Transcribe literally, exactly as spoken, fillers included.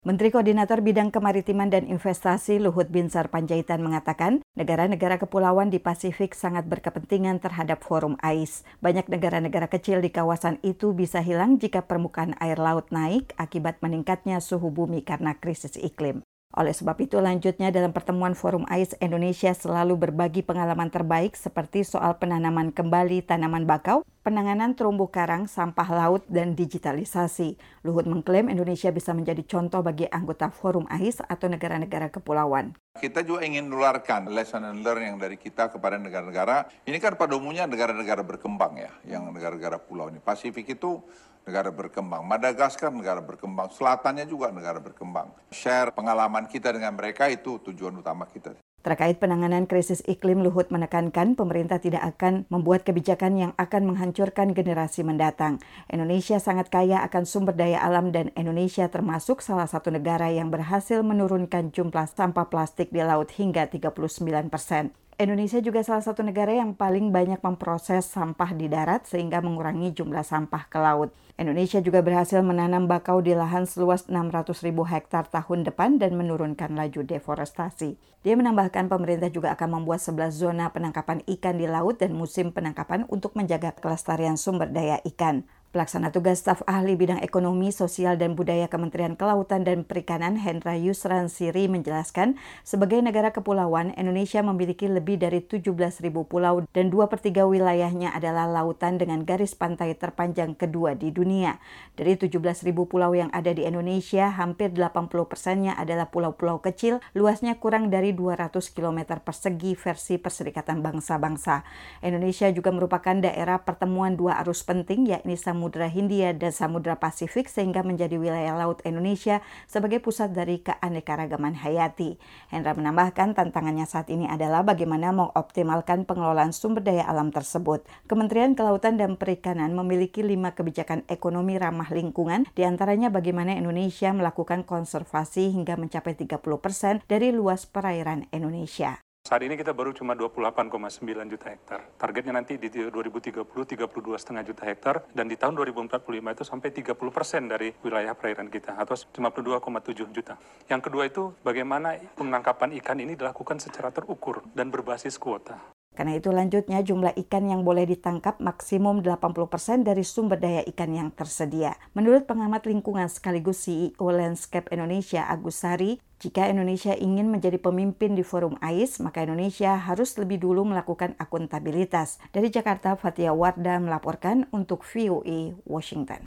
Menteri Koordinator Bidang Kemaritiman dan Investasi Luhut Binsar Panjaitan mengatakan, negara-negara kepulauan di Pasifik sangat berkepentingan terhadap Forum A I S. Banyak negara-negara kecil di kawasan itu bisa hilang jika permukaan air laut naik akibat meningkatnya suhu bumi karena krisis iklim. Oleh sebab itu, lanjutnya dalam pertemuan Forum A I S, Indonesia selalu berbagi pengalaman terbaik seperti soal penanaman kembali tanaman bakau, penanganan terumbu karang, sampah laut, dan digitalisasi. Luhut mengklaim Indonesia bisa menjadi contoh bagi anggota Forum A I S atau negara-negara kepulauan. Kita juga ingin menularkan lesson and learn yang dari kita kepada negara-negara. Ini kan pada umumnya negara-negara berkembang ya, yang negara-negara pulau ini. Pasifik itu negara berkembang, Madagaskar negara berkembang, selatannya juga negara berkembang. Share pengalaman kita dengan mereka itu tujuan utama kita. Terkait penanganan krisis iklim, Luhut menekankan pemerintah tidak akan membuat kebijakan yang akan menghancurkan generasi mendatang. Indonesia sangat kaya akan sumber daya alam dan Indonesia termasuk salah satu negara yang berhasil menurunkan jumlah sampah plastik di laut hingga tiga puluh sembilan persen. Indonesia juga salah satu negara yang paling banyak memproses sampah di darat sehingga mengurangi jumlah sampah ke laut. Indonesia juga berhasil menanam bakau di lahan seluas enam ratus ribu hektar tahun depan dan menurunkan laju deforestasi. Dia menambahkan pemerintah juga akan membuat sebelas zona penangkapan ikan di laut dan musim penangkapan untuk menjaga kelestarian sumber daya ikan. Pelaksana tugas staf ahli bidang ekonomi, sosial, dan budaya Kementerian Kelautan dan Perikanan Hendra Yusran Siri menjelaskan, sebagai negara kepulauan, Indonesia memiliki lebih dari tujuh belas ribu pulau dan dua per tiga wilayahnya adalah lautan dengan garis pantai terpanjang kedua di dunia. Dari tujuh belas ribu pulau yang ada di Indonesia, hampir delapan puluh persennya adalah pulau-pulau kecil, luasnya kurang dari dua ratus kilometer persegi versi Perserikatan Bangsa-Bangsa. Indonesia juga merupakan daerah pertemuan dua arus penting, yakni Samudra Hindia dan Samudra Pasifik, sehingga menjadi wilayah laut Indonesia sebagai pusat dari keanekaragaman hayati. Hendra menambahkan tantangannya saat ini adalah bagaimana mengoptimalkan pengelolaan sumber daya alam tersebut. Kementerian Kelautan dan Perikanan memiliki lima kebijakan ekonomi ramah lingkungan, diantaranya bagaimana Indonesia melakukan konservasi hingga mencapai tiga puluh persen dari luas perairan Indonesia. Saat ini kita baru cuma dua puluh delapan koma sembilan juta hektar. Targetnya nanti di dua ribu tiga puluh, tiga puluh dua koma lima juta hektar. Dan di tahun dua ribu empat puluh lima itu sampai tiga puluh persen dari wilayah perairan kita, atau lima puluh dua koma tujuh juta. Yang kedua itu bagaimana penangkapan ikan ini dilakukan secara terukur dan berbasis kuota. Karena itu lanjutnya jumlah ikan yang boleh ditangkap maksimum delapan puluh persen dari sumber daya ikan yang tersedia. Menurut pengamat lingkungan sekaligus C E O Landscape Indonesia Agus Sari, jika Indonesia ingin menjadi pemimpin di Forum A I S, maka Indonesia harus lebih dulu melakukan akuntabilitas. Dari Jakarta, Fathia Wardah melaporkan untuk V O A Washington.